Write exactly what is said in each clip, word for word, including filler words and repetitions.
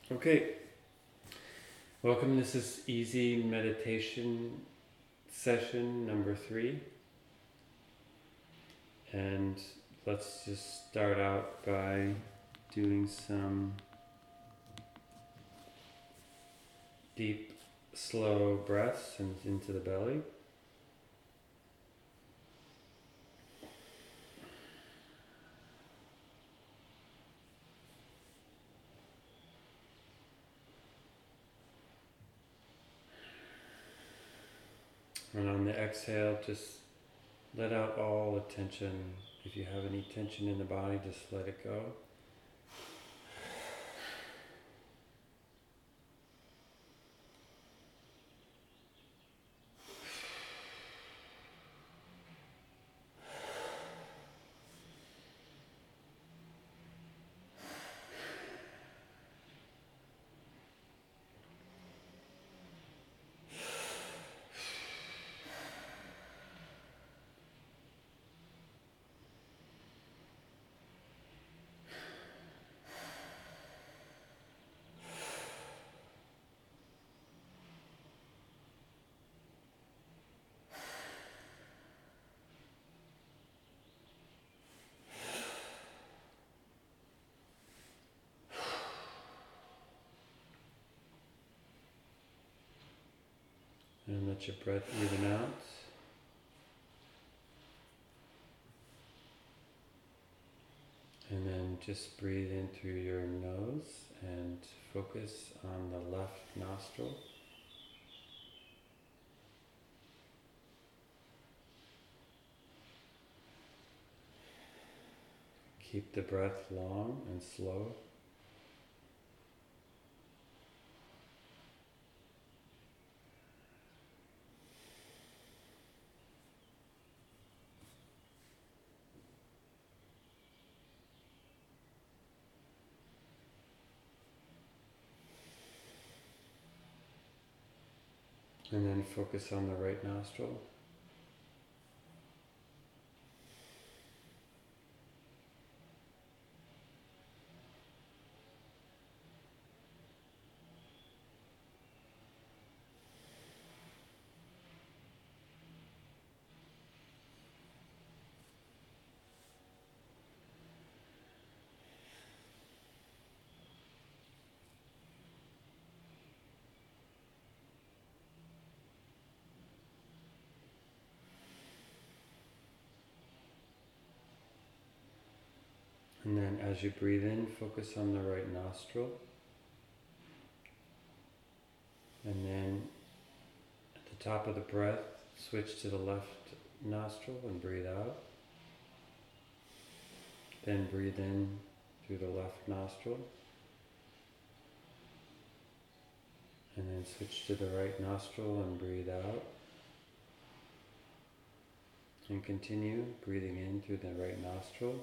Okay, welcome. This is easy meditation session number three. And let's just start out by doing some deep, slow breaths and into the belly. And on the exhale, just let out all the tension. If you have any tension in the body, just let it go. And let your breath even out. And then just breathe in through your nose and focus on the left nostril. Keep the breath long and slow. And then focus on the right nostril. And then as you breathe in, focus on the right nostril. And then at the top of the breath, switch to the left nostril and breathe out. Then breathe in through the left nostril. And then switch to the right nostril and breathe out. And continue breathing in through the right nostril.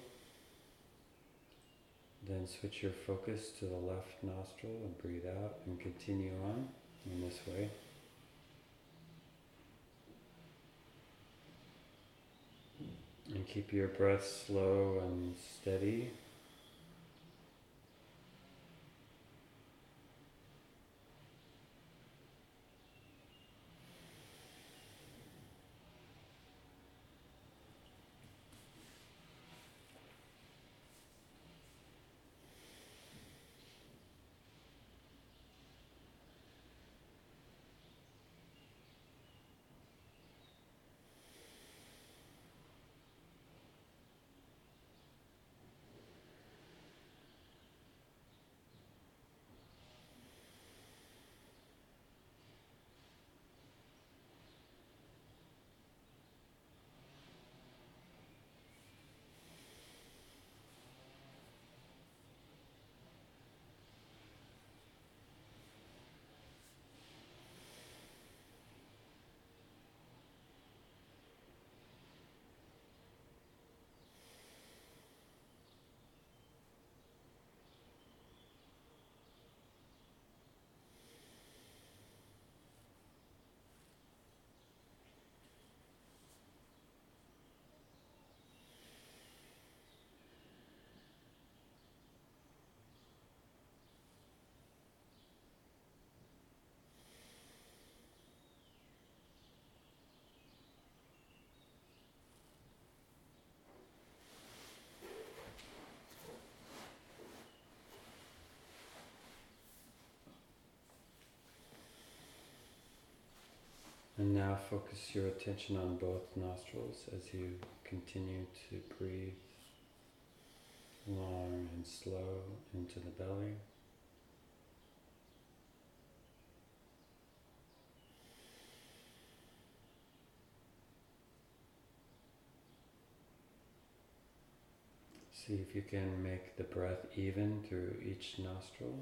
Then switch your focus to the left nostril and breathe out and continue on in this way. And keep your breath slow and steady. And now focus your attention on both nostrils as you continue to breathe long and slow into the belly. See if you can make the breath even through each nostril.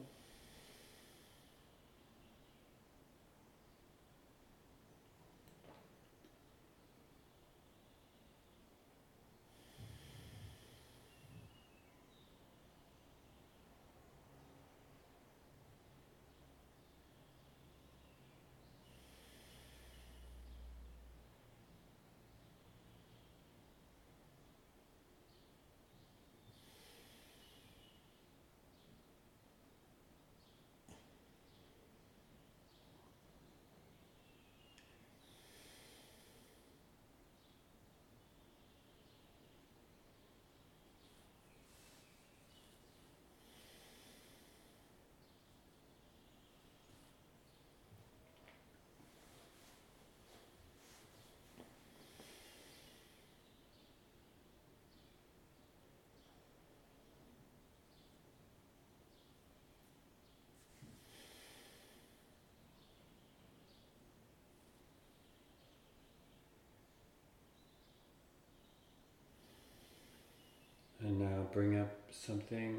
And now bring up something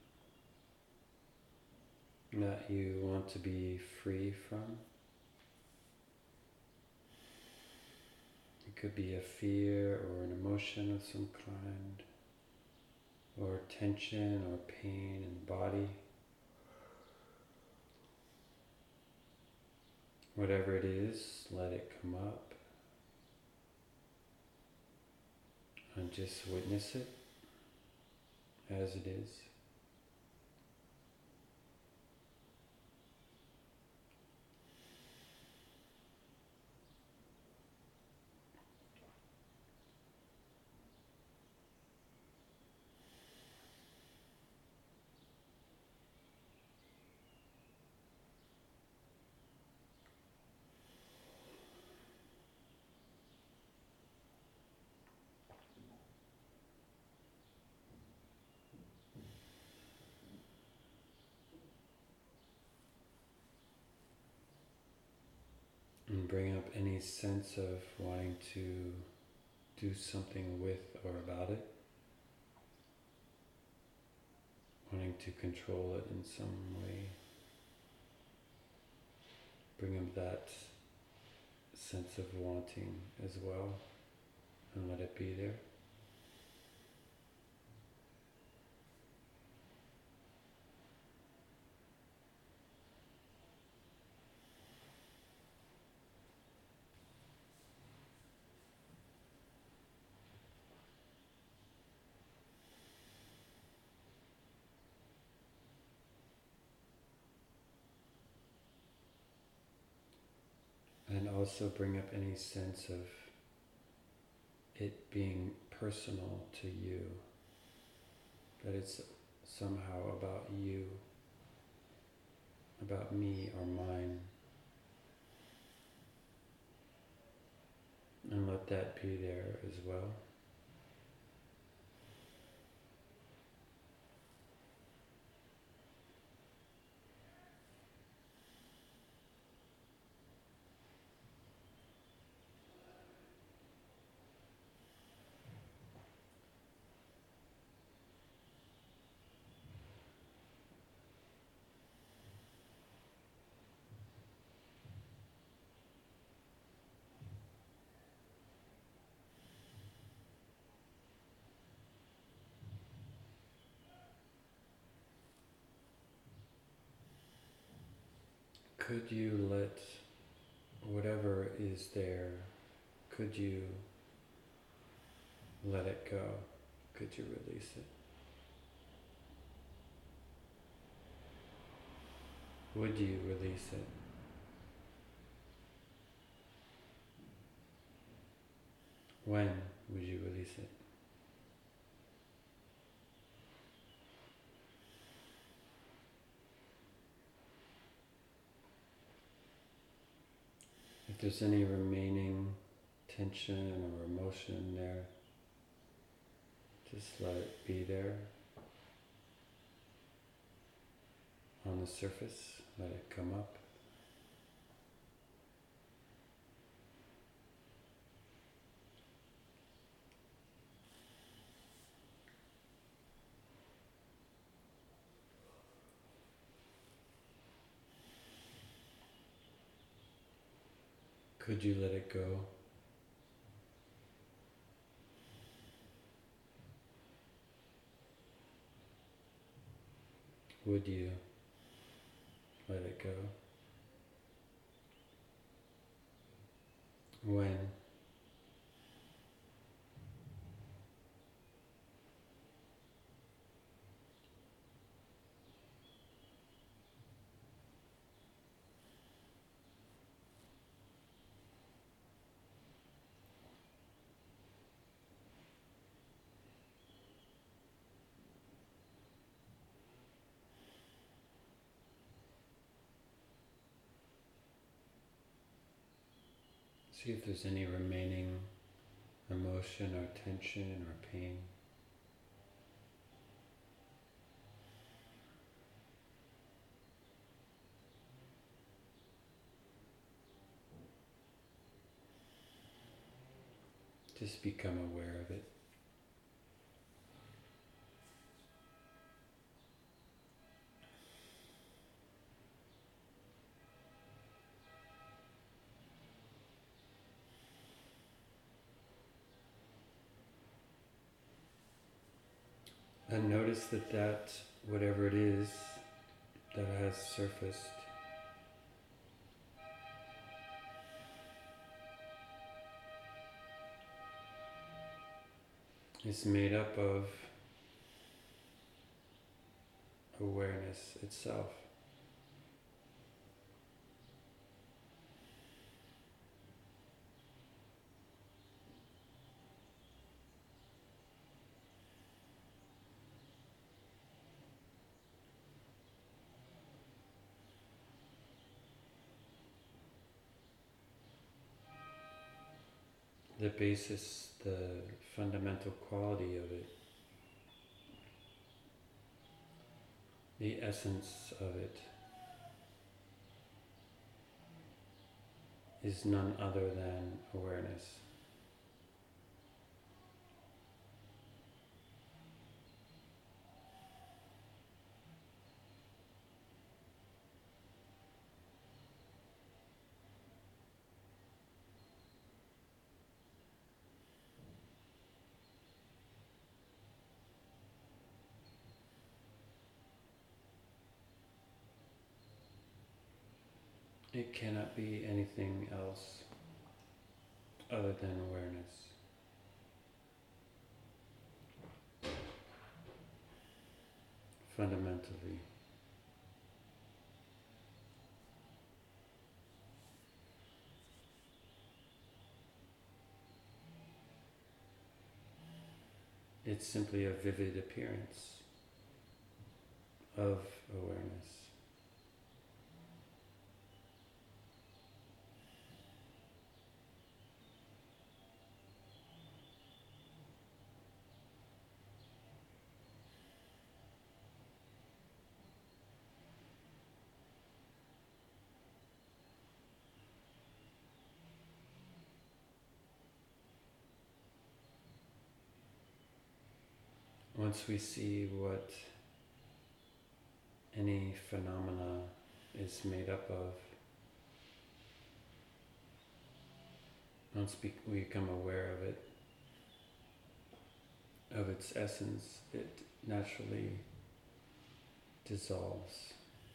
that you want to be free from. It could be a fear or an emotion of some kind, or tension or pain in the body. Whatever it is, let it come up and just witness it as it is. And bring up any sense of wanting to do something with or about it. Wanting to control it in some way. Bring up that sense of wanting as well, and let it be there. And also bring up any sense of it being personal to you, that it's somehow about you, about me or mine. And let that be there as well. Could you let whatever is there, could you let it go? Could you release it? Would you release it? When would you release it? If there's any remaining tension or emotion there, just let it be there on the surface, let it come up. Could you let it go? Would you let it go? When? See if there's any remaining emotion or tension or pain. Just become aware of it. And notice that that, whatever it is that has surfaced, is made up of awareness itself. The basis, the fundamental quality of it, the essence of it, is none other than awareness. It cannot be anything else other than awareness. Fundamentally. It's simply a vivid appearance of awareness. Once we see what any phenomena is made up of, once we become aware of it, of its essence, it naturally dissolves.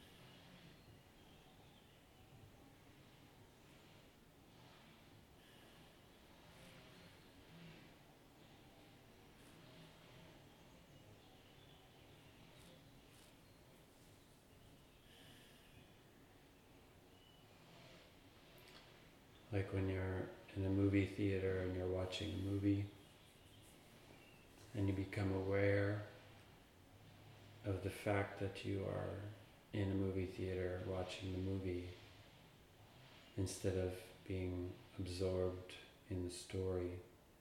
Like when you're in a movie theater and you're watching a movie and you become aware of the fact that you are in a movie theater watching the movie instead of being absorbed in the story,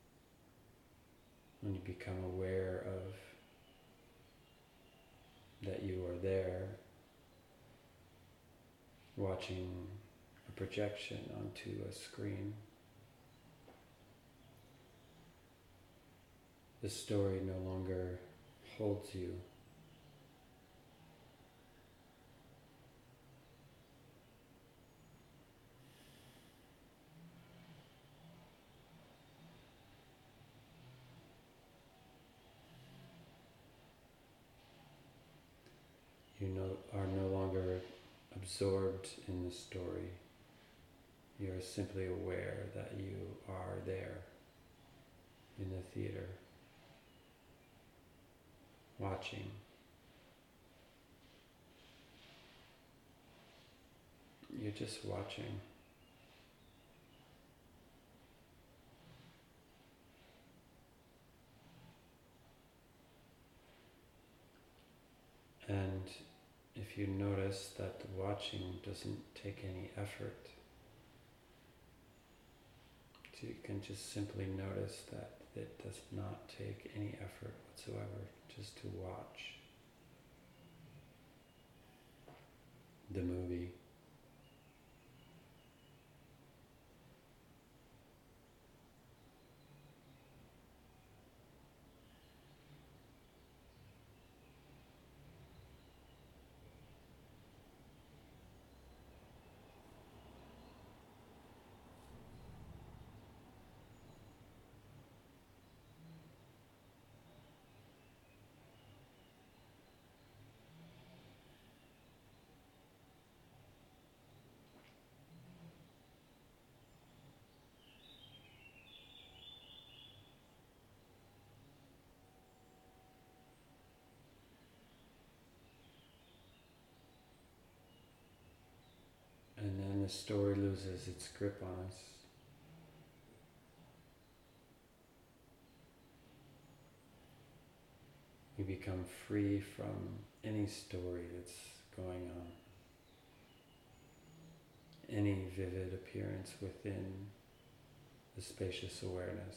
when you become aware of that you are there, watching a projection onto a screen, the story no longer holds you. You no, are no longer absorbed in the story. You are simply aware that you are there in the theater, watching. You're just watching. And if you notice that the watching doesn't take any effort, so you can just simply notice that it does not take any effort whatsoever just to watch the movie. And then the story loses its grip on us. We become free from any story that's going on, any vivid appearance within the spacious awareness.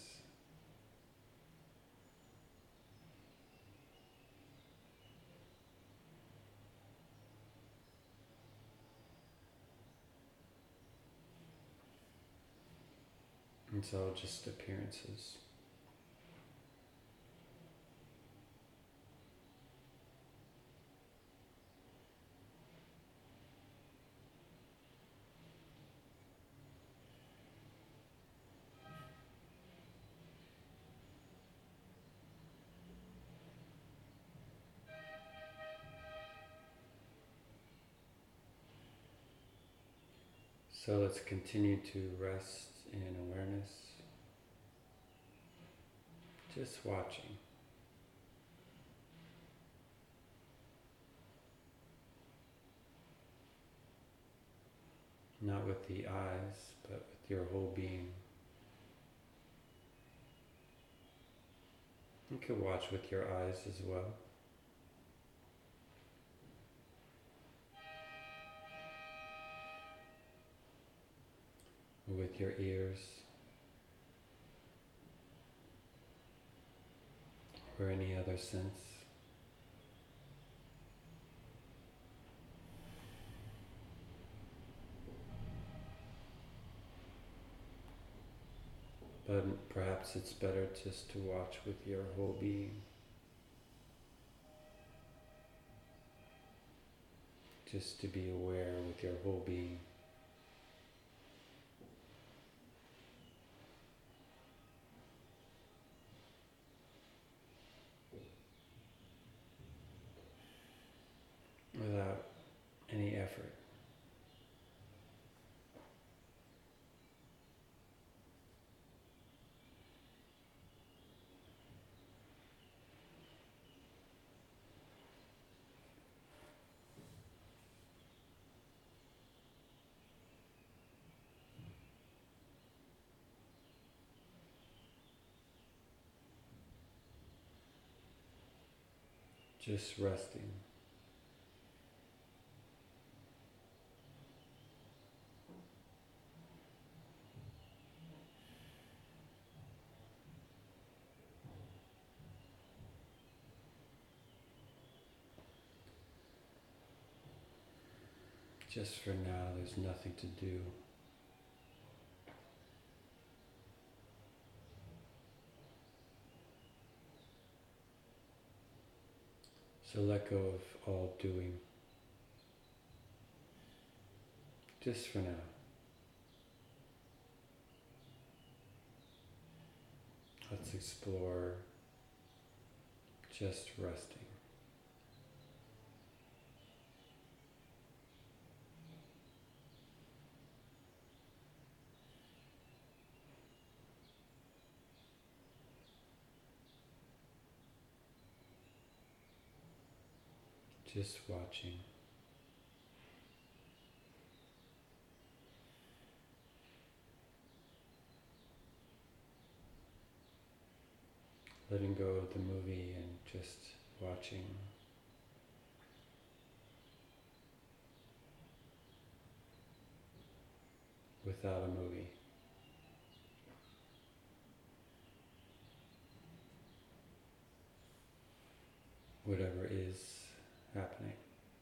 It's all just appearances. So let's continue to rest in awareness, just watching. Not with the eyes, but with your whole being. You can watch with your eyes as well. With your ears, or any other sense. But perhaps it's better just to watch with your whole being. Just to be aware with your whole being. Without any effort. Just resting. just for now, there's nothing to do. So let go of all doing, just for now. Let's explore just resting. Just watching. Letting go of the movie and just watching. Without a movie. Whatever is happening.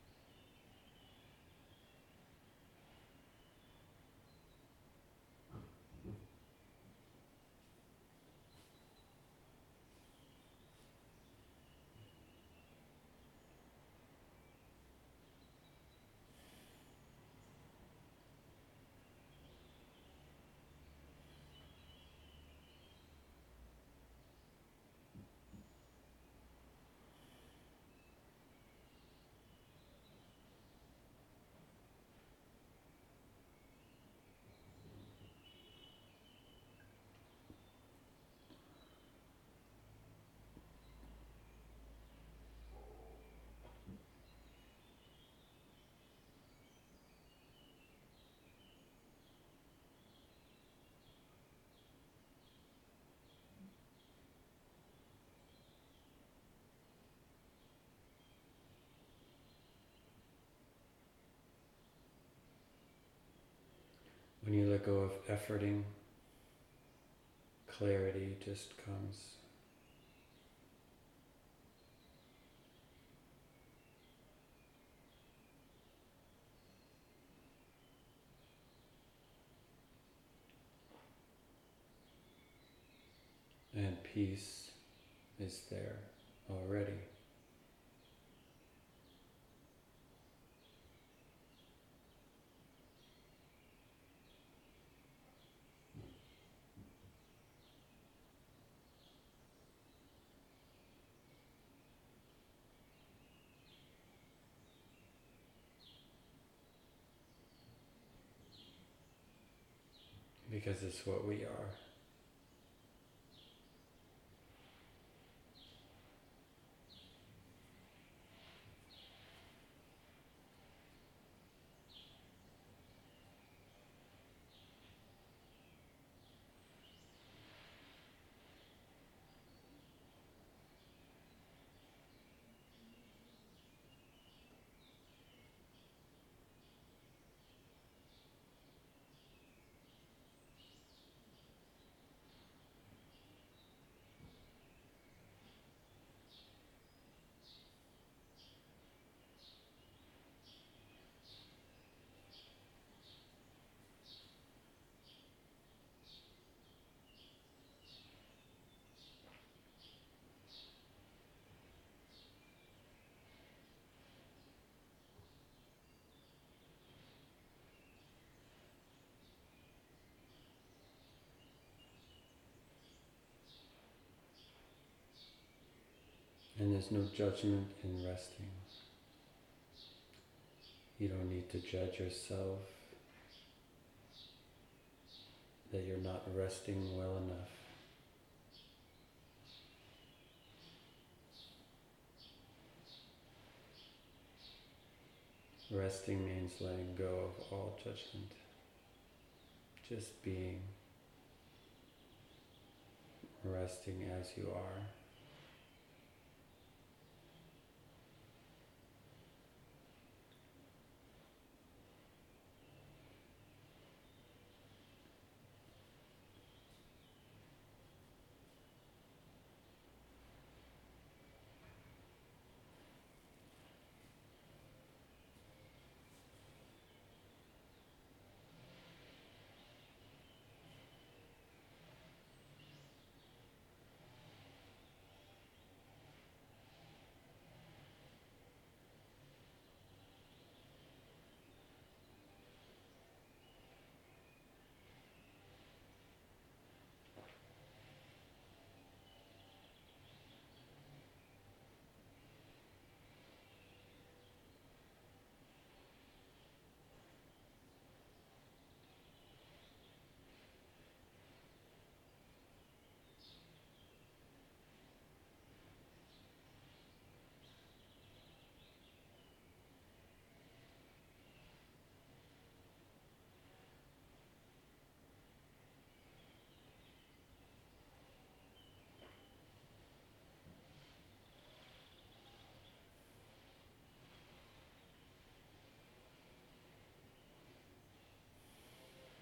When you let go of efforting, clarity just comes. And peace is there already. Because it's what we are. And there's no judgment in resting. You don't need to judge yourself that you're not resting well enough. Resting means letting go of all judgment. Just being. Resting as you are.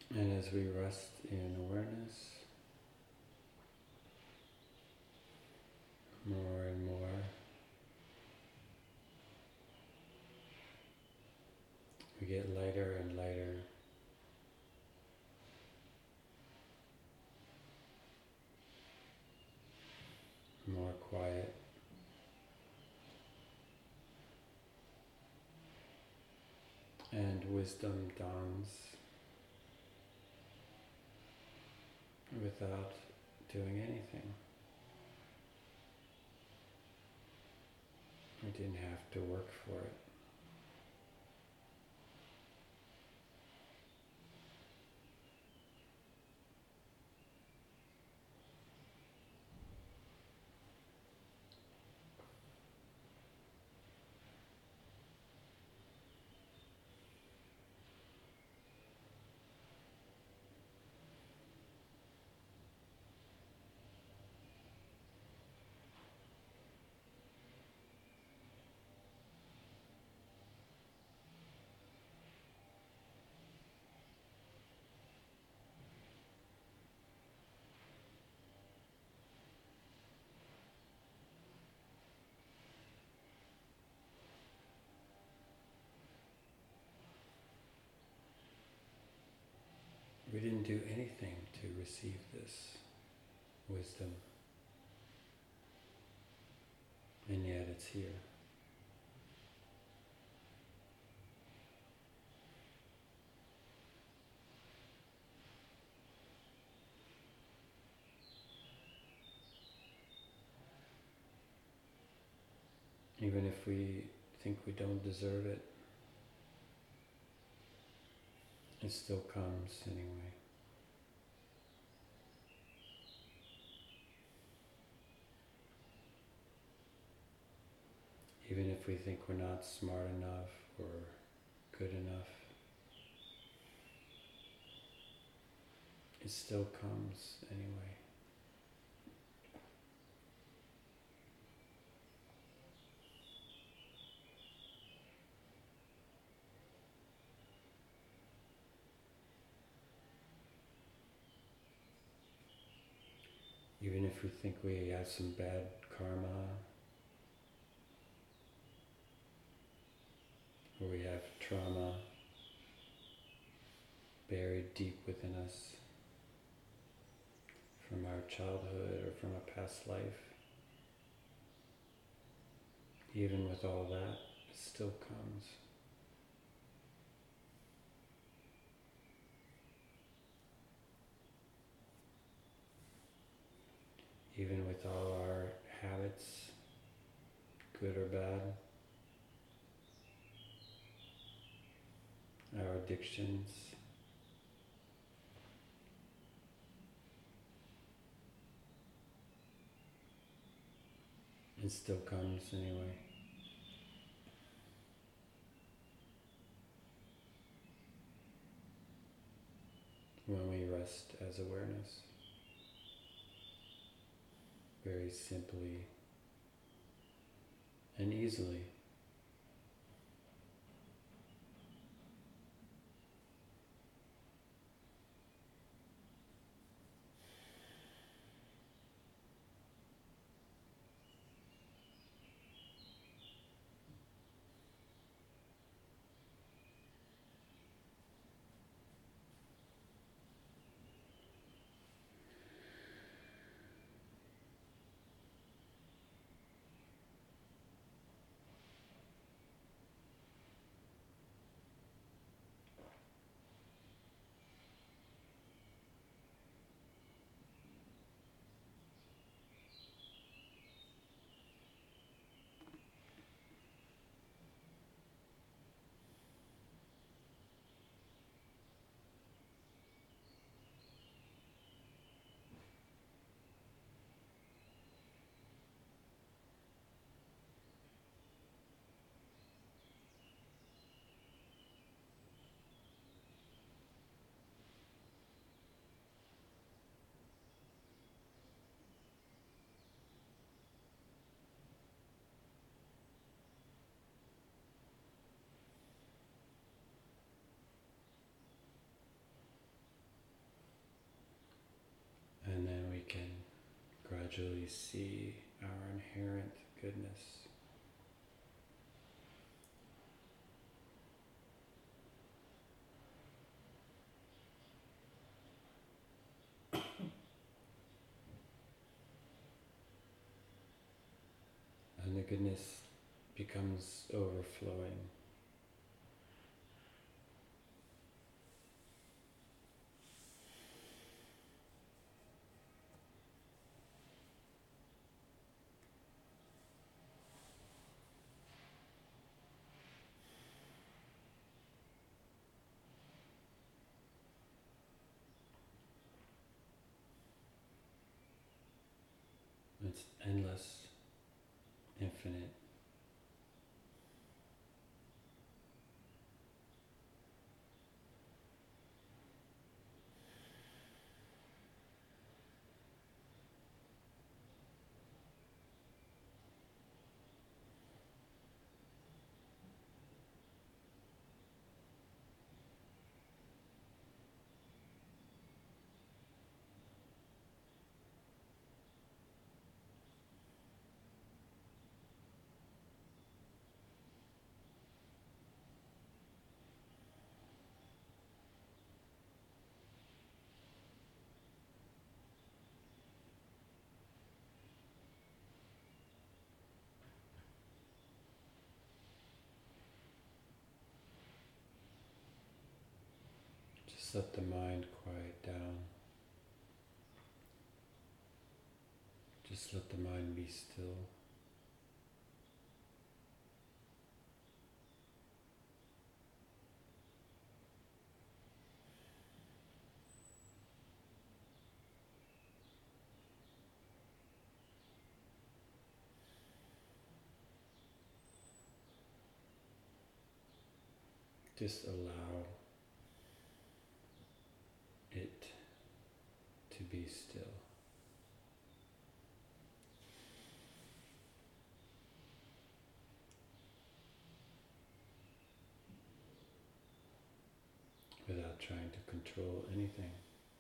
And as we rest in awareness, more and more, we get lighter and lighter, more quiet, and wisdom dawns without doing anything. We didn't have to work for it. We didn't do anything to receive this wisdom, and yet it's here. Even if we think we don't deserve it, it still comes anyway. Even if we think we're not smart enough or good enough, it still comes anyway. Even if we think we have some bad karma, or we have trauma buried deep within us from our childhood or from a past life, even with all that, it still comes. Even with all our habits, good or bad, our addictions, it still comes anyway. When we rest as awareness, very simply and easily. gradually see our inherent goodness. And the goodness becomes overflowing. It's endless, infinite. Just let the mind quiet down. Just let the mind be still. Just allow it to be still. Without trying to control anything.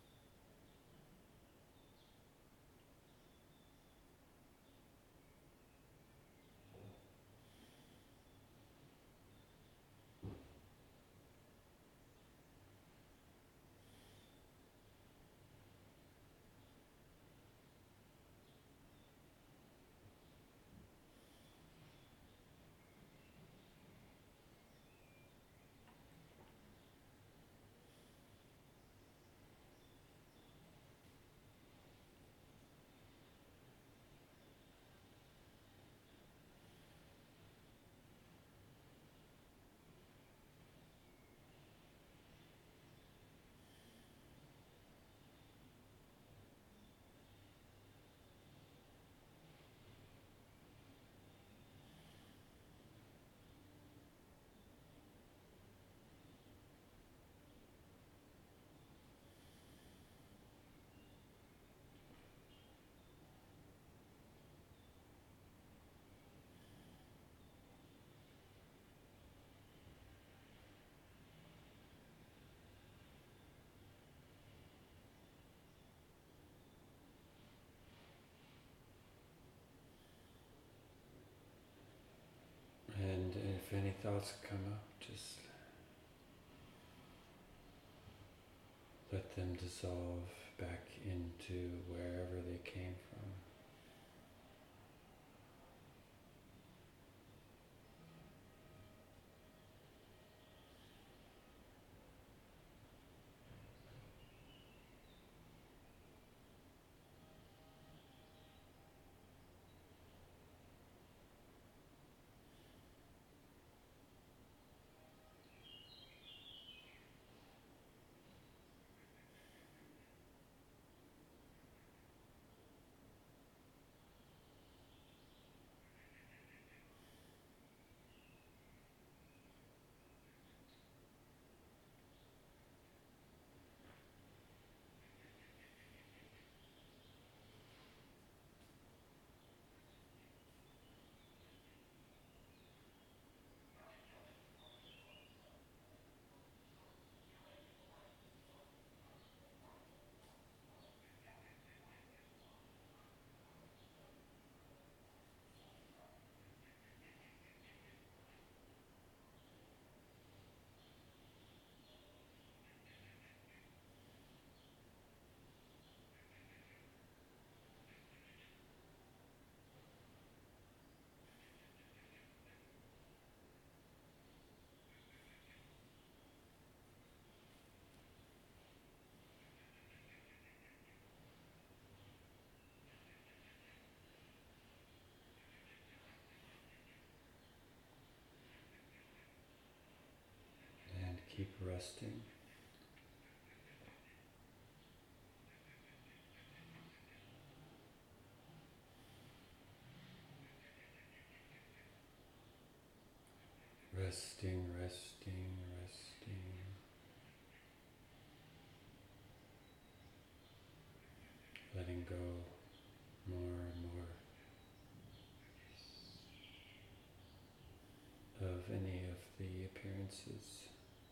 And if any thoughts come up, just let them dissolve back into wherever they came from. keep resting. Resting, resting, resting. Letting go more and more of any of the appearances.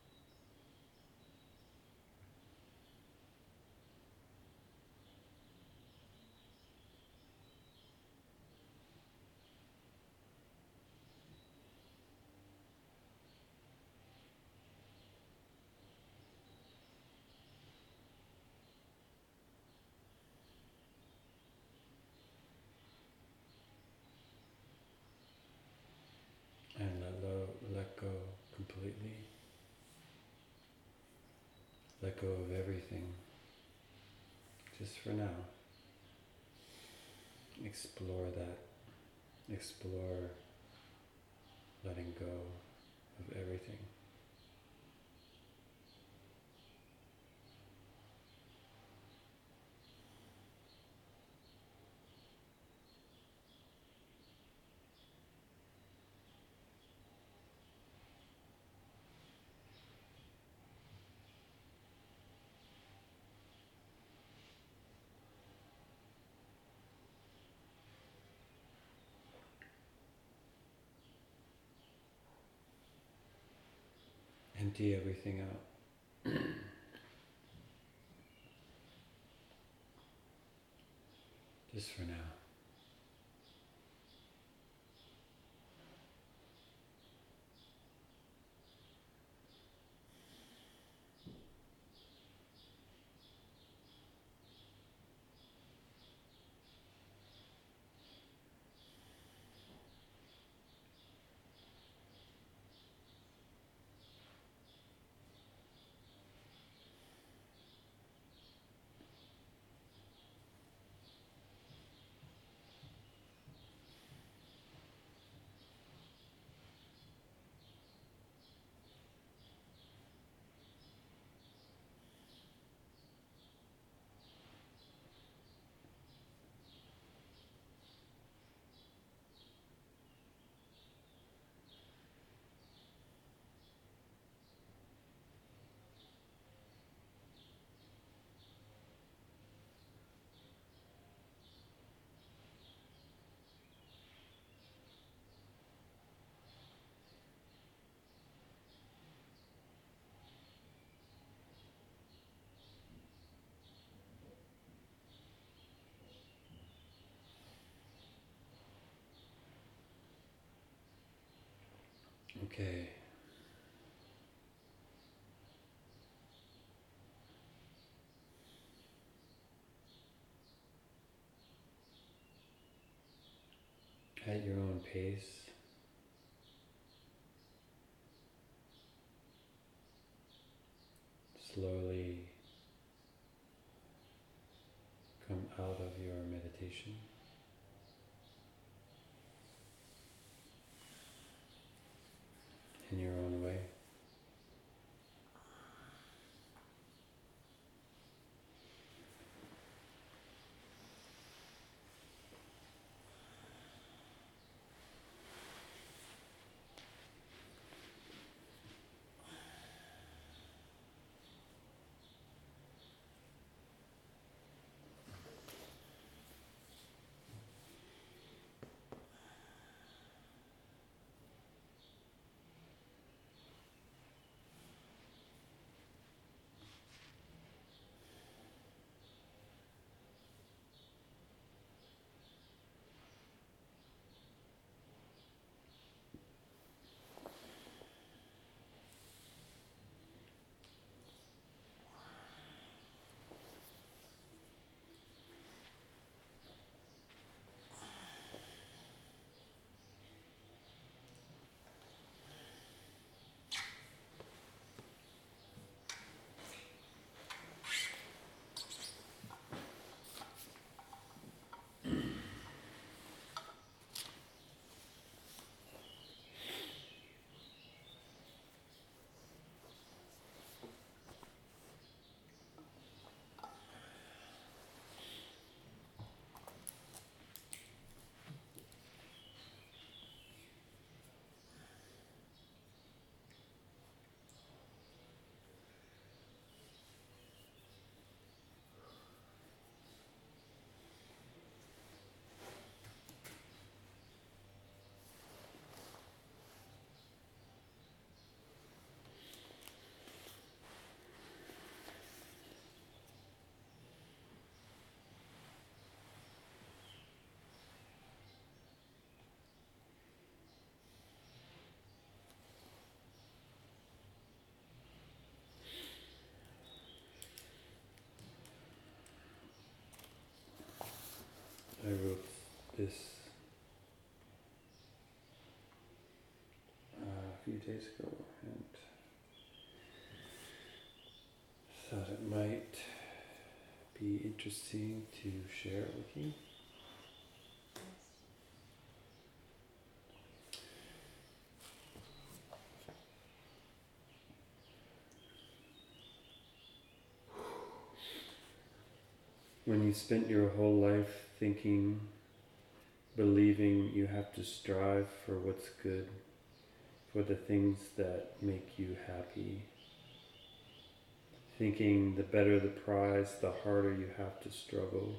And let, lo- let go completely. Let go of everything. Just for now. Explore that. Explore letting go of everything. Empty everything out. Just for now. Okay. At your own pace, slowly come out of your meditation. In your own way. this uh, a few days ago and thought it might be interesting to share it with you. When you spent your whole life thinking, believing you have to strive for what's good, for the things that make you happy, thinking the better the prize, the harder you have to struggle.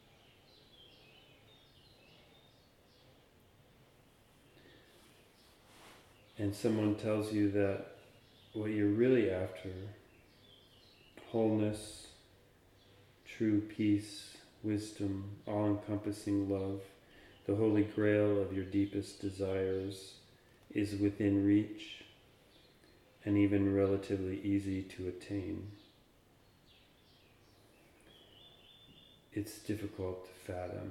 And someone tells you that what you're really after, wholeness, true peace, wisdom, all-encompassing love, the holy grail of your deepest desires, is within reach and even relatively easy to attain. It's difficult to fathom.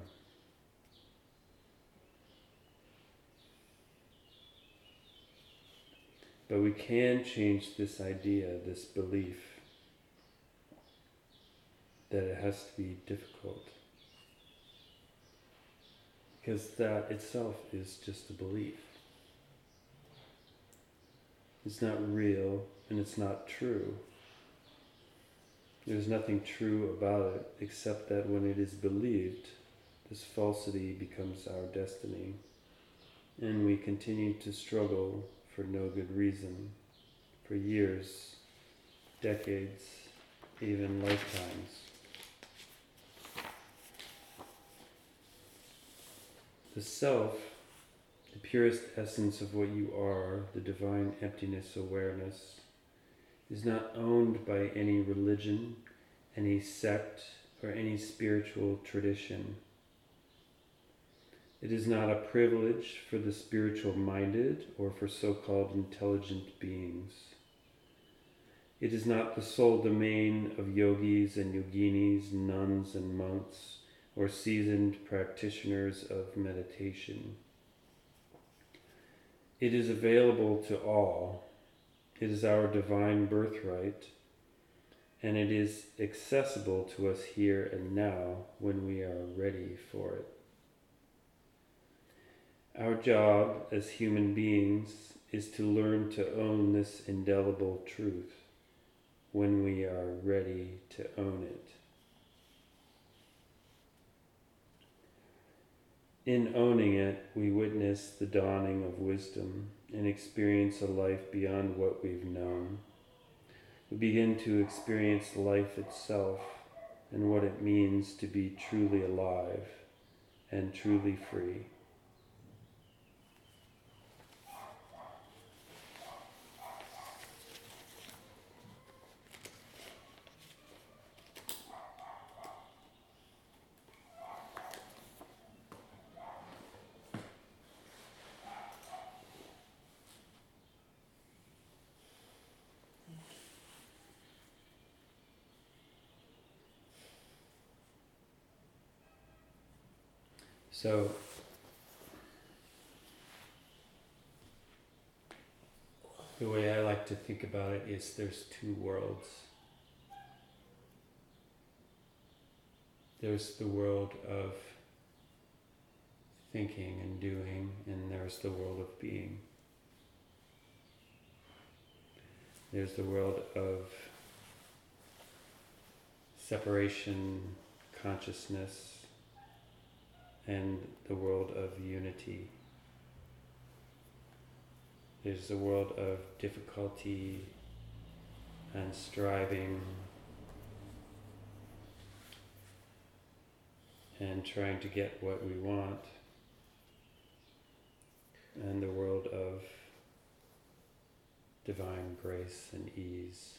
But we can change this idea, this belief, that it has to be difficult. Because that itself is just a belief. It's not real and it's not true. There's nothing true about it except that when it is believed, this falsity becomes our destiny. And we continue to struggle for no good reason, for years, decades, even lifetimes. The self, the purest essence of what you are, the divine emptiness awareness, is not owned by any religion, any sect, or any spiritual tradition. It is not a privilege for the spiritual-minded or for so-called intelligent beings. It is not the sole domain of yogis and yoginis, nuns and monks, or seasoned practitioners of meditation. It is available to all. It is our divine birthright, and it is accessible to us here and now when we are ready for it. Our job as human beings is to learn to own this indelible truth when we are ready to own it. In owning it, we witness the dawning of wisdom and experience a life beyond what we've known. We begin to experience life itself and what it means to be truly alive and truly free. So, the way I like to think about it is there's two worlds. There's the world of thinking and doing, and there's the world of being. There's the world of separation, consciousness, and the world of unity. There's the world of difficulty and striving and trying to get what we want, and the world of divine grace and ease.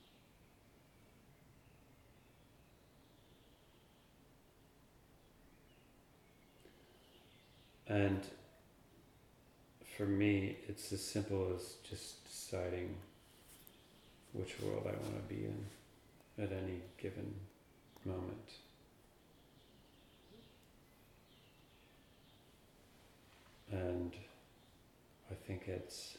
And for me, it's as simple as just deciding which world I want to be in at any given moment. And I think it's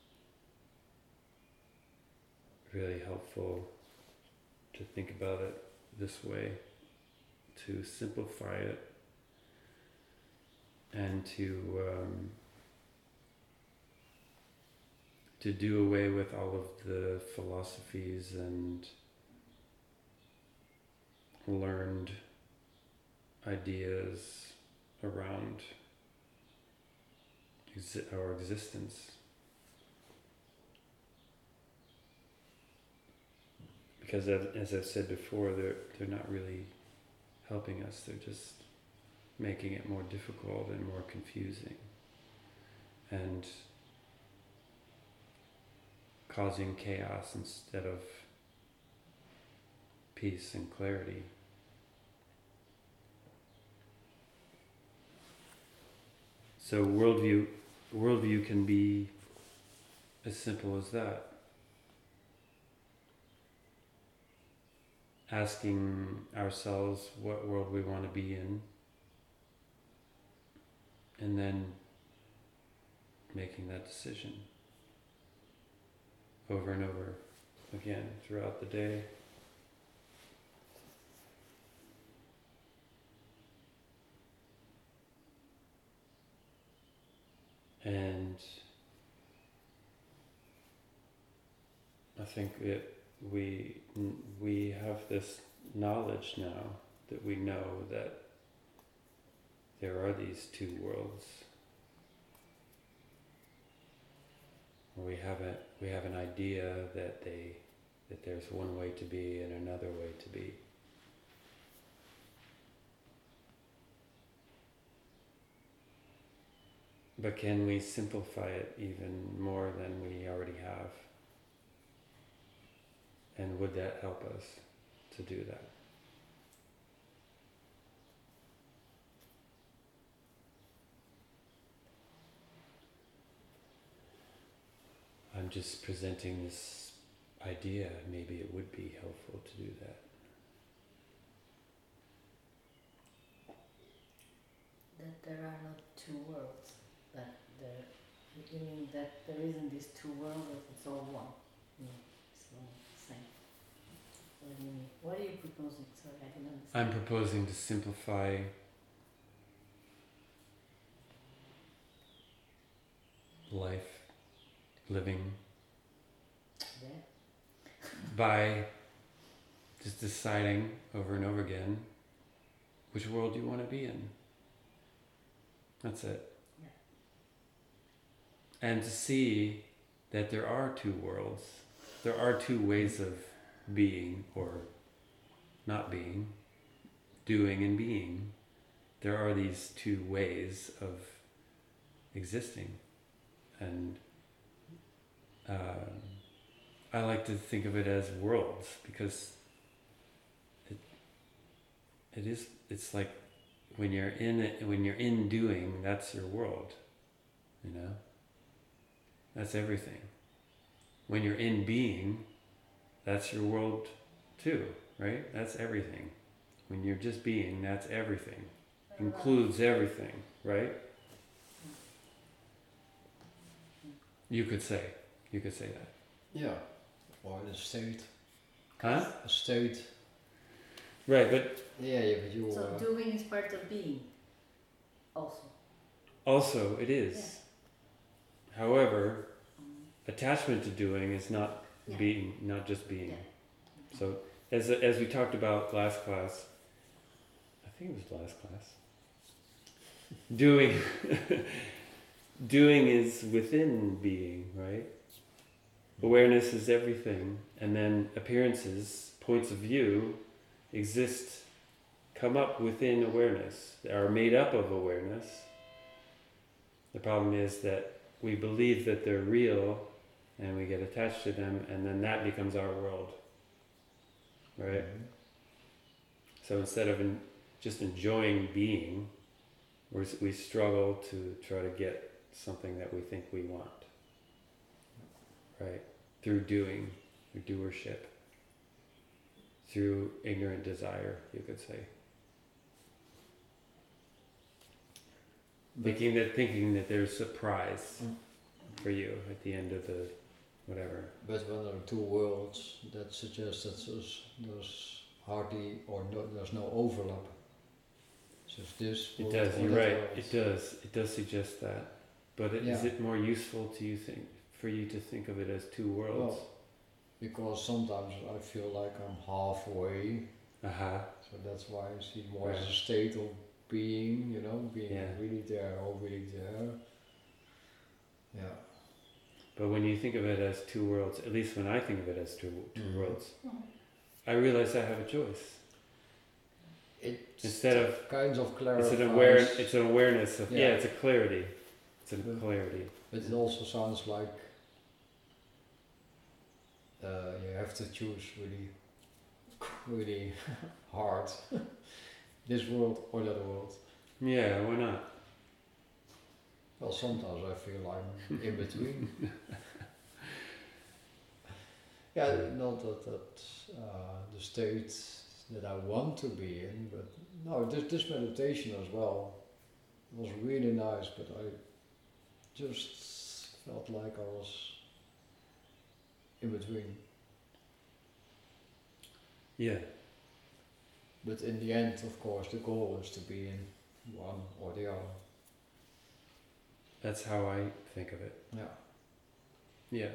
really helpful to think about it this way, to simplify it and to um, to do away with all of the philosophies and learned ideas around exi- our existence. Because as, as I've said before, they're, they're not really helping us, they're just making it more difficult and more confusing and causing chaos instead of peace and clarity. So worldview, worldview can be as simple as that. Asking ourselves what world we want to be in, and then making that decision over and over again throughout the day. And I think it, we we have this knowledge now that we know that there are these two worlds. We have a, we have an idea that they that there's one way to be and another way to be. But can we simplify it even more than we already have? And would that help us to do that? I'm just presenting this idea. Maybe it would be helpful to do that. That there are not two worlds, but there, you mean that there isn't these two worlds, but it's all one. Yeah, it's all the same. What do you mean? What are you proposing? Sorry, I didn't understand. I'm proposing to simplify life, living, Yeah. by just deciding over and over again which world you want to be in. That's it. Yeah. And to see that there are two worlds, there are two ways of being or not being, doing and being. There are these two ways of existing. And uh, I like to think of it as worlds because it it is it's like when you're in it, when you're in doing, that's your world, you know. That's everything. When you're in being, that's your world too, right? That's everything. When you're just being, that's everything. Includes everything, right? You could say, you could say that. Yeah, or a state. Huh? A state. Right, but Yeah, yeah, but you. So Uh, doing is part of being, also. also it is. Yeah. However, Mm. attachment to doing is not Yeah. being, not just being. Yeah. So as as we talked about last class, I think it was last class. Doing, doing is within being, right? Awareness is everything, and then appearances, points of view, exist, come up within awareness. They are made up of awareness. The problem is that we believe that they're real, and we get attached to them, and then that becomes our world, right? mhm. So instead of in, just enjoying being, we're, we struggle to try to get something that we think we want, right? Through doing, through doership, through ignorant desire, you could say. thinking that thinking that there's a prize Mm. for you at the end of the whatever. But when there are two worlds, that suggests that there's, there's hardly or no, there's no overlap. So it's this It world does. or You're that right. world. It does. It does suggest that. But it, is Yeah. it more useful to you think for you to think of it as two worlds? Well, because sometimes I feel like I'm halfway, Aha. so that's why I see more as a Right. state of being, you know, being Yeah. really there or really there. Yeah. But when you think of it as two worlds, at least when I think of it as two two Mhm. worlds, Mhm. I realize I have a choice. It Instead of kinds of it's clarifies, an aware it's an awareness of yeah, Yeah. it's a clarity. It's a Yeah. clarity. but it also sounds like uh, you have to choose really, really hard. This world or that world. Yeah, why not? Well, sometimes I feel I'm in between. Yeah, not that that uh, the state that I want to be in, but no, this this meditation as well was really nice. But I just felt like I was in between. Yeah. But in the end, of course, the goal is to be in one or the other. That's how I think of it. Yeah. Yeah.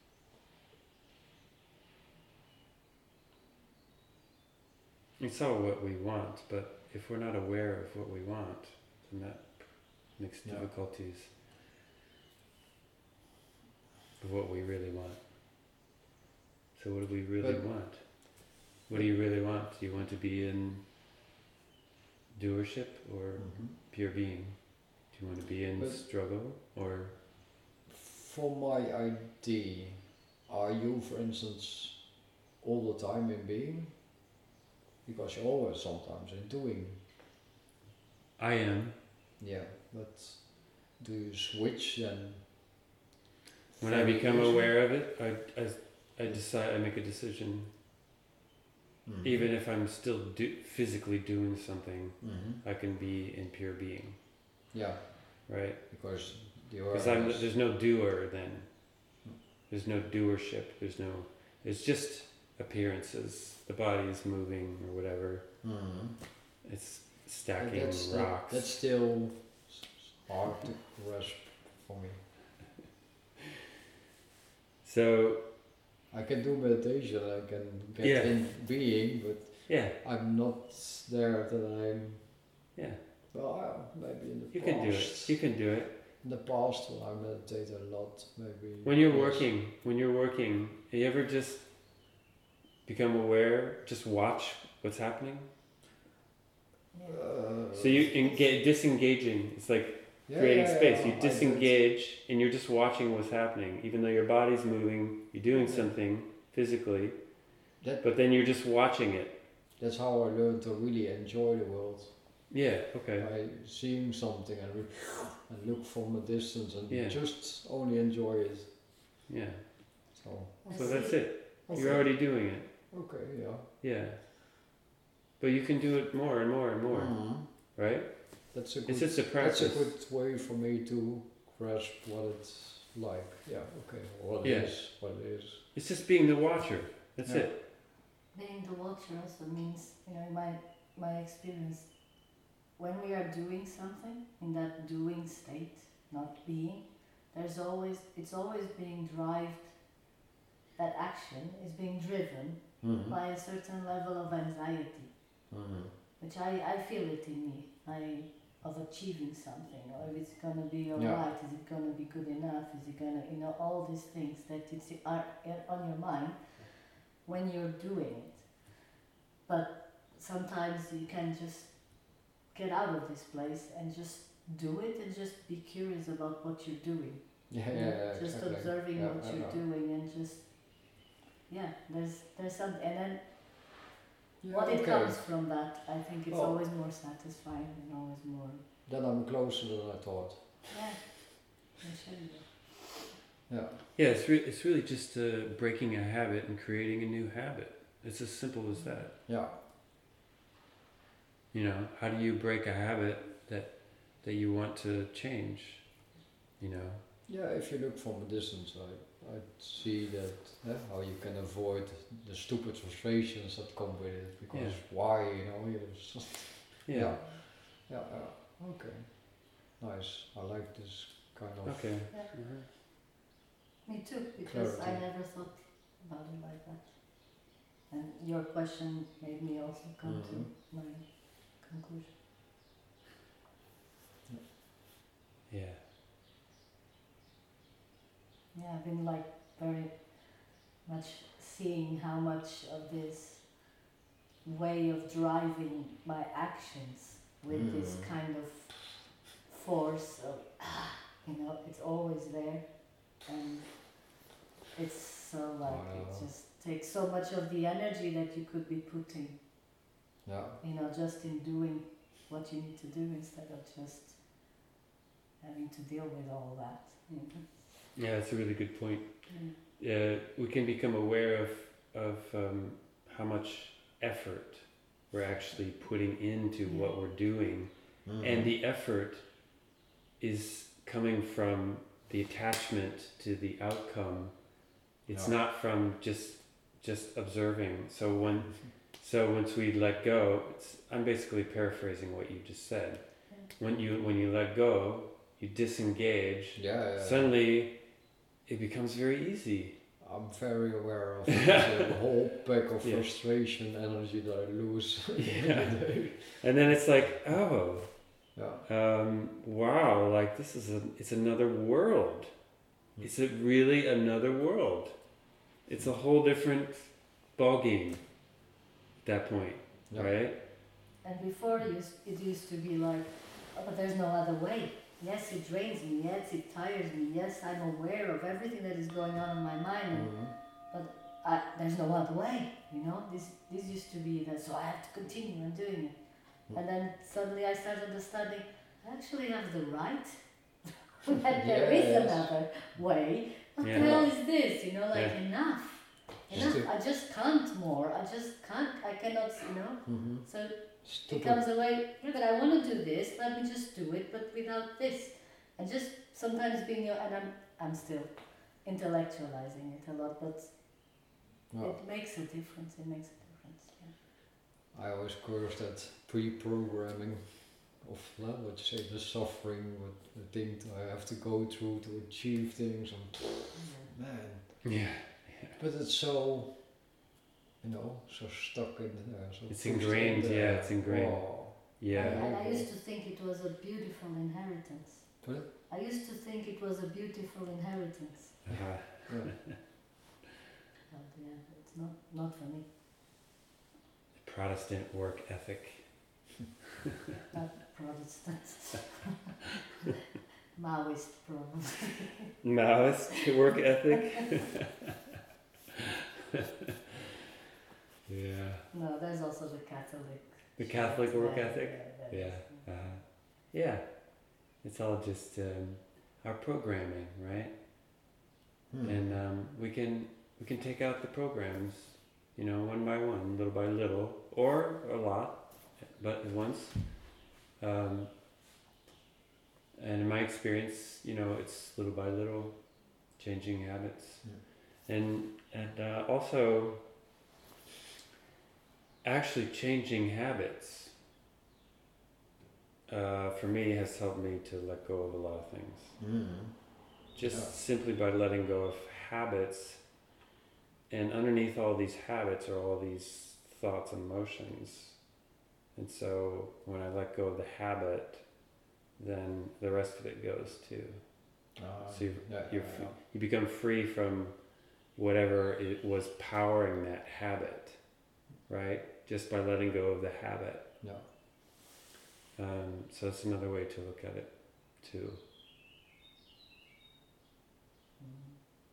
It's all what we want, but if we're not aware of what we want, then that makes Yeah. difficulties of what we really want. So what do we really But- want? What do you really want? Do you want to be in doership or Mhm. pure being? Do you want to be in But- struggle or For my idea, are you, for instance, all the time in being? Because you're always sometimes in doing. I am? Yeah, but do you switch then? When I fairly become easily? aware of it, I, I, I decide, I make a decision. Mhm. Even if I'm still do, physically doing something, Mhm. I can be in pure being, Yeah, right? because the Because I'm awareness. there's no doer then. There's no doership. There's no. It's just appearances. The body is moving or whatever. Mhm. It's But stacking that's, that- rocks. that's still s- hard to grasp for me. So I can do meditation, I can get Yeah. in being, but yeah, I'm not there that I'm. yeah. Well, I- maybe in the You past. can do it. You can do it. In the past, when I meditate a lot, maybe. When you're yes. working, when you're working, you ever just become aware? Just watch what's happening. Uh, So you engage, disengaging. It's like yeah, creating yeah, space. yeah, You I did. disengage and you're just watching what's happening, even though your body's moving. You're doing Yeah. something physically, That, but then you're just watching it. that's how I learned to really enjoy the world. Yeah. Okay. By seeing something and, re- and look from a distance and Yeah. just only enjoy it. Yeah. So, So that's it. okay. You're already doing it. Okay, yeah. Yeah. But you can do it more and more and more, Mhm. right? That's a good. It's just a That's practice. a good way for me to grasp what it's like. Yeah, okay. What it Yeah. is, what it is. It's just being the watcher. That's Yeah. it. Being the watcher also means, you know, in my, my experience, when we are doing something, in that doing state, not being, there's always, it's always being driven, that action is being driven Mm-hmm. by a certain level of anxiety, Mm-hmm. which I, I feel it in me, I, of achieving something, or if it's gonna be Yeah. alright, is it gonna be good enough, is it gonna, you know, all these things that it's are on your mind when you're doing it. But sometimes you can just get out of this place and just do it and just be curious about what you're doing. Yeah, you yeah, know, yeah, just exactly. observing Yeah, what yeah, you're yeah. doing and just, yeah, there's there's something, and then Yeah, what it okay. comes from that, I think it's Well- always more satisfying and always more, Then I'm closer than I thought. yeah, I'm sure you will. Yeah. Yeah. It's re- it's really just uh, breaking a habit and creating a new habit. It's as simple as that. Yeah. You know, how do you break a habit that that you want to change, you know. Yeah, if you look from a distance, I, I see that uh, how you can avoid the stupid frustrations that come with it, because Yeah. why, you know, you just, Yeah. yeah, yeah, yeah, okay, nice, I like this kind of, Okay. Yeah. Mhm. Me too, because I Clarity. never thought about it like that. And your question made me also come Mhm. to my conclusion. Yeah. Yeah, I've been like very much seeing how much of this way of driving my actions with this Mm. kind of force of, ah, you know, it's always there. And it's so like, Wow. it just takes so much of the energy that you could be putting, yeah, you know, just in doing what you need to do instead of just having to deal with all that. You know? Yeah, that's a really good point. Yeah. Uh, we can become aware of of um, how much effort we're actually putting into Yeah. what we're doing, Mhm. and the effort is coming from the attachment to the outcome. It's Yeah. not from just just observing. So when so once we let go, it's, I'm basically paraphrasing what you just said. When you when you let go, you disengage. yeah, yeah. Suddenly, it becomes very easy. I'm very aware of the whole pack of Yeah. frustration energy that I lose Yeah. every day. And then it's like, oh, Yeah. um, wow, like this is a, it's another world. Hmm. It's a really another world. It's a whole different ballgame at that point, Yeah. right? And before it used, it used to be like, oh, but there's no other way. Yes, it drains me. Yes, it tires me. Yes, I'm aware of everything that is going on in my mind, and Mhm. I, there's no other way. You know, this this used to be that, so I have to continue and doing it. Mm. And then suddenly I started understanding I actually have the right. that there is Yes. another way. What Yeah. the hell is this? You know, like Yeah. enough. Just Enough. to- I just can't more. I just can't. I cannot. You know. Mhm. So Stupid. it comes away, yeah, but I want to do this, let me just do it, but without this. And just sometimes being, your, and I'm, I'm still intellectualizing it a lot, but Yeah. it makes a difference, it makes a difference, yeah. I always curse that pre-programming of uh, what you say, the suffering, what the things I have to go through to achieve things, and man. Yeah. But it's so, you know, so stuck in there. So It's pushed in ingrained, there. yeah, it's ingrained. Oh. Yeah. And I used to think it was a beautiful inheritance. Pardon? I used to think it was a beautiful inheritance. Uh-huh. Yeah. But yeah, it's not, not for me. Protestant work ethic. Not Protestants. Maoist probably. Maoist work ethic. Yeah. No, there's also the Catholic. The Catholic work Yeah, ethic. yeah, that Yeah. is- Uh-huh. Yeah. It's all just um, our programming, right? Hmm. And um, we can we can take out the programs, you know, one by one, little by little, or a lot, but at once. Um, and in my experience, you know, it's little by little, changing habits, Yeah. and and uh, also actually changing habits. Uh, for me, has helped me to let go of a lot of things. Mhm. Just Yeah. simply by letting go of habits, and underneath all these habits are all these thoughts and emotions. And so when I let go of the habit, then the rest of it goes too. Ah, So you've- yeah, you're yeah, f- yeah. You become free from whatever it was powering that habit, right? Just by letting go of the habit. Yeah. Um, so that's another way to look at it too. Mm.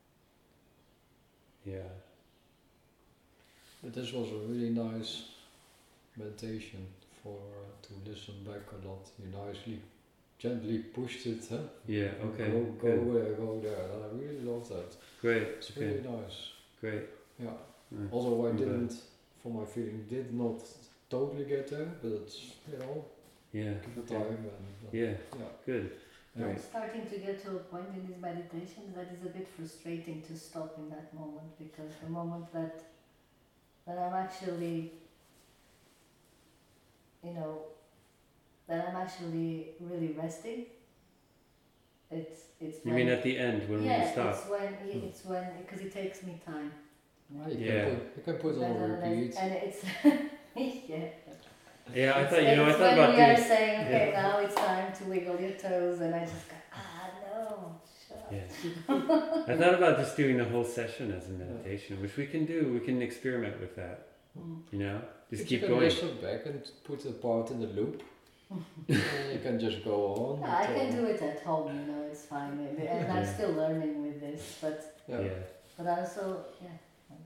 Yeah. But this was a really nice meditation for uh, to listen back a lot. You nicely, gently pushed it, huh? Yeah. Okay. Go, go Good. there, go there. And I really love that. Great. It's Okay. really nice. Great. Yeah. Mm. Although I I'm glad. didn't, for my feeling, did not totally get there, but it's, you know, Yeah. give it Okay. time and uh, Yeah. yeah. Good. Yeah. I'm starting to get to a point in these meditations that is a bit frustrating to stop in that moment, because the moment that that I'm actually, you know, that I'm actually really resting, it's it's You when mean at the end when yeah, we stop? it's when Hmm. it's when because it takes me time. Well, you Yeah. can put you can put it on And, uh, repeat. and it's yeah. Yeah, I It's, thought you know I it's thought when about we are doing. saying, okay, Yeah. now it's time to wiggle your toes, and I just go, ah, no, shut up. Yeah. I thought about just doing the whole session as a meditation, which we can do. We can experiment with that. Mm. You know, just But keep you can going. just look back and put the part in the loop. And you can just go on. Yeah, I until- can do it at home, you know, it's fine. And and I'm Yeah. still learning with this, but Yeah. Yeah. but also, yeah,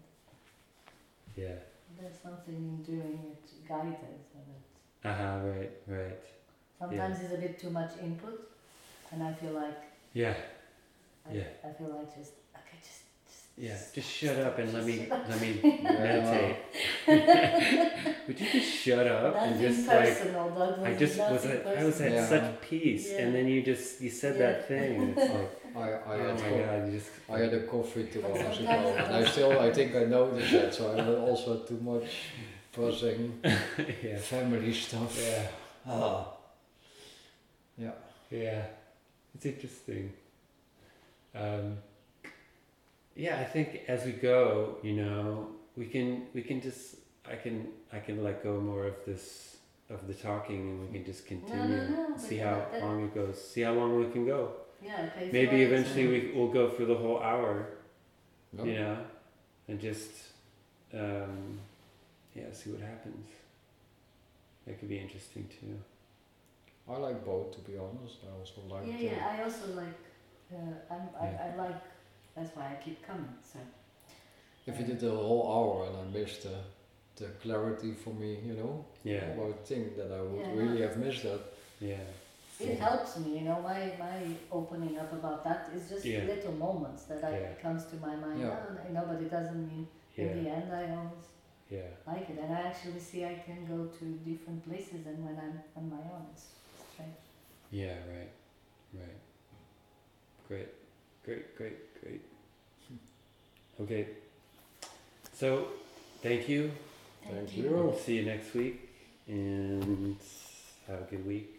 Yeah. there's something in doing it guided. So that Uh huh. Right. Right. sometimes it's a bit too much input, and I feel like Yeah. I, Yeah. I feel like just okay, just just Yeah. Just shut up and let me let me Yeah. meditate. Would you just shut up and nothing just like personal. That was I just was nothing at, I was at Yeah. such peace, Yeah. and then you just you said Yeah. that thing, and it's like I, I, oh had my co- god, you just I had a coffee two But hours sometimes ago, it and I was- still, I think I noticed that, so I had also too much buzzing, yeah family stuff. yeah Ah. Yeah. yeah it's interesting. Um, yeah, I think as we go, you know, we can we can just I can I can let go more of this of the talking, and we can just continue, no, see but how that- that- long it goes, see how long we can go. Yeah, okay. so Maybe I- eventually we will go for the whole hour. No? You know, and just um, yeah, see what happens. That could be interesting too. I like both, to be honest. I also like Yeah, the, yeah. I also like. Uh, I'm, I, Yeah. I like. That's why I keep coming. So. if you did the whole hour and I missed the, the clarity for me, you know, Yeah, about thing that I would Yeah, really no. have missed that. yeah, It helps me, you know. My my opening up about that is just Yeah. little moments that I Yeah. comes to my mind. Yeah. Oh, you know, but it doesn't mean in yeah, the end I always yeah, like it, and I actually see I can go to different places, and when I'm on my own, it's strange. yeah. Right, right. Great, great, great, great. Okay. So, thank you. Thank you. you. We'll see you next week, and have a good week.